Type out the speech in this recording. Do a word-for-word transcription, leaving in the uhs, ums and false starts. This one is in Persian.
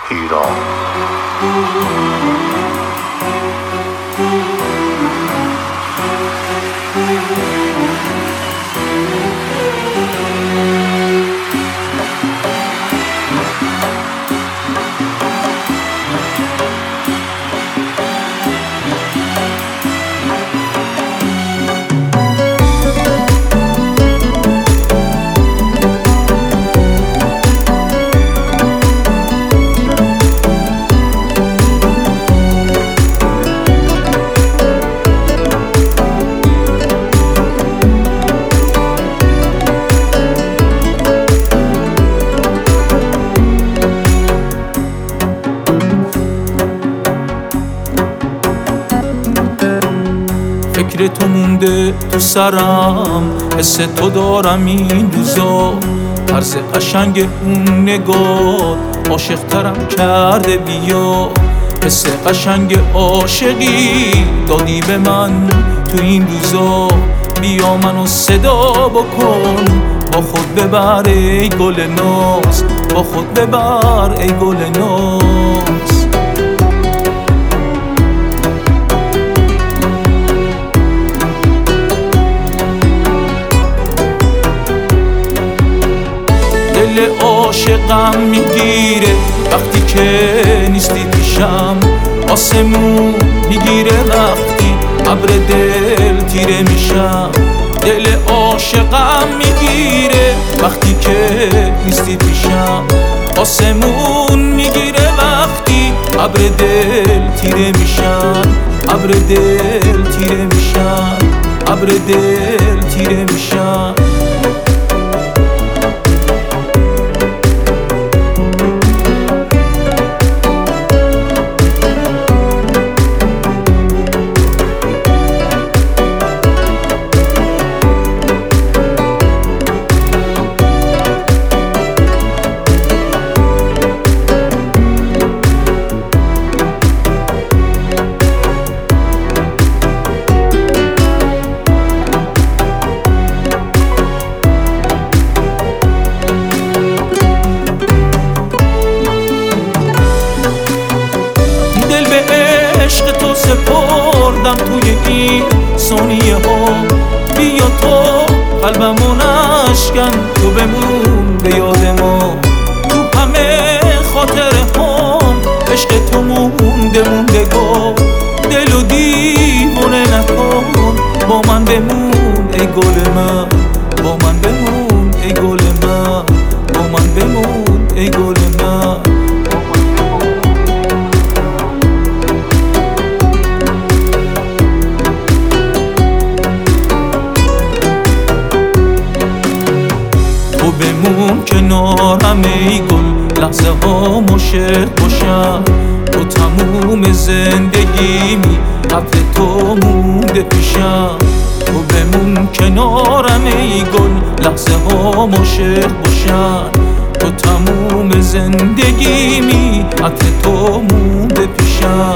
ایران. فکر تو مونده تو سرم، حس تو دارم این روزا، طرز قشنگ اون نگاه عاشق ترم کرده. بیا حس قشنگ عاشقی دادی به من تو این روزا، بیا منو صدا بکن، با خود ببر ای گل ناز، با خود ببر ای گل ناز. دل عاشقم میگیره وقتی که نیستی پیشم، آسمون میگیره وقتی ابر دل تیره میشم. دل عاشقم میگیره وقتی که نیستی پیشم، آسمون میگیره وقتی ابر دل تیره میشم، ابر دل تیره میشم، ابر دل تیره میشم. عشق تو سپردم توی این ثانیه ها، بیا تو قلبمو نشکن، تو بمون به یاد ما، تو همه خاطره هم عشق تو مونده موندگار. دل و دیوونه نکن، با من بمون ای گل من، با من بمون ای گل من، با من بمون ای گل من. تو بمون کنارم ای گل، لحظه ها مشق باشم، تو تموم زندگیمی قبل تو مونده پیشم. تو بمون کنارم ای گل، لحظه ها مشق باشم، تو تموم زندگیمی قبل تو مونده پیشم.